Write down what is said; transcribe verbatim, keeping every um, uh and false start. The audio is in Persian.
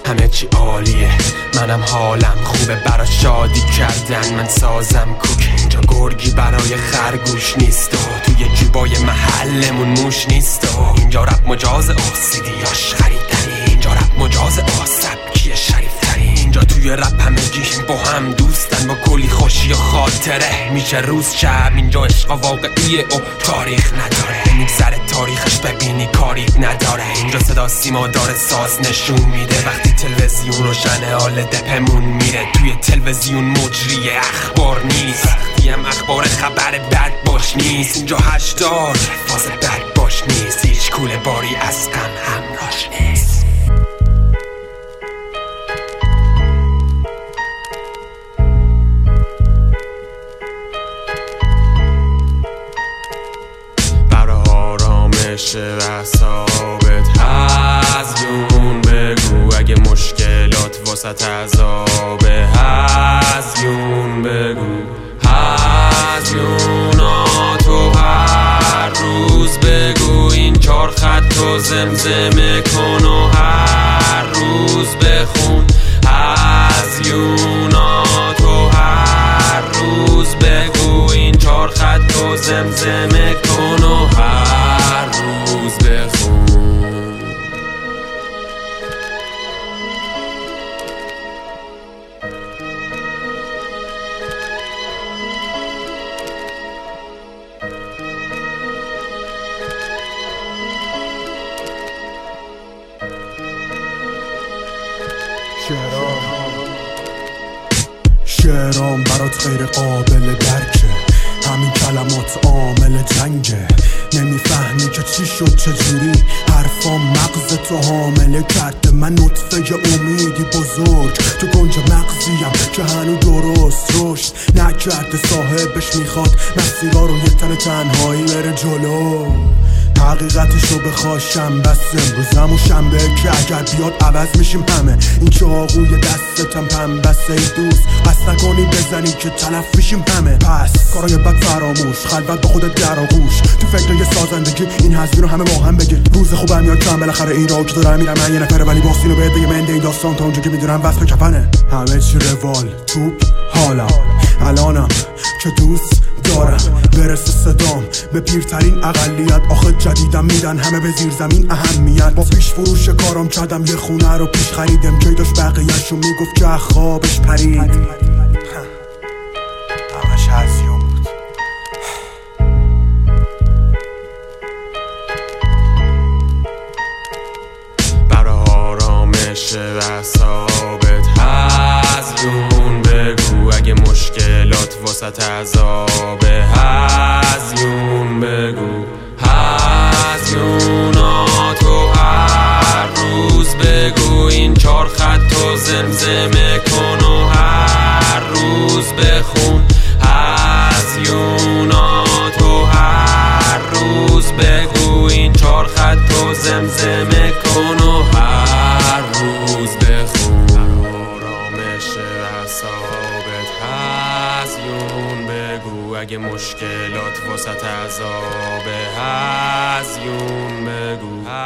همه چی عالیه، منم حالم خوبه، برا شادی کردن من سازم کوک. اینجا گرگی برای خرگوش نیست و توی جیبای محلمون موش نیست و اینجا رپ مجاز آسیدیاش خریدنی، اینجا رپ مجاز آسبکی شریفتنی، اینجا توی رپ همه گیشیم با هم دوستن با کلی خوشی و خاطره، میشه روز شب. اینجا عشق واقعیه و تاریخ نداره، میگذره تاریخش ببینی کاریت نداره. اینجا صدا سیما داره ساز نشون میده، وقتی تلویزیون روشنه حال دپمون میره. توی تلویزیون مجری اخبار نیست، وقتی هم اخبار خبر بد باش نیست. اینجا هشدار فاز بد باش نیست، هیچ کوله باری از غم همراش نیست. و حسابت هزیون بگو، اگه مشکلات واسط عذابه هزیون بگو، هزیوناتو هر روز بگو. این چار خطو زمزمه کن و هر روز بخون، هزیوناتو هر روز بگو. این چار خطو زمزمه کن و هر روز بخون. شعرام برات غیر قابل درکه، همین کلمات عامل جنگه. نمیفهمی که چی شد چجوری، حرفام مغز تو حامله کرده. من نطفه امیدی بزرگ تو گنج مغزیم که هنو درست رشد نکرده. صاحبش میخواد مسیرها رو یه تن تنهایی بره جلو. حقیقتشو بخواشم بس امروزم و شنبه که اگر بیاد عوض میشیم همه. این چاقوی دستتم پنبسته ای دوست، قصد نکنی بزنی که تلف میشیم همه. پس کارای بد فراموش، خلوت با خودت در آغوش، تو فکر یه سازندگی این حزبی رو همه با هم بگیر. روز خوبم میاد کم بالاخره این راو که دارم میرم من یه نفره، ولی باستینو بهت بگه منده این داستان تا اونجا که میدونم وصف کفنه. همه چی روال توپ حالم الانم که دوست دارم برسه صدام به پیرترین اقلیت. آخه جدیدم میدن همه به زیر زمین اهمیت. با پیش فروش کارم کردم یه خونه رو پیش خریدم که داشت بقیه‌شو میگفت که خوابش پرید. همش هزیون بود. برا آرامش و حسابت هزیون بگو، اگه مشکلات واسط عذابه هزیون بگو، هزیوناتو هر روز بگو. این چار خطو زمزمه کن و هر روز بخون، هزیوناتو هر روز بگو. این چار خطو زمزمه کن و هر روز بخون. آرامش حسابت هزیون بگو، اگه مشکلات واسط عذابه هزیون بگو.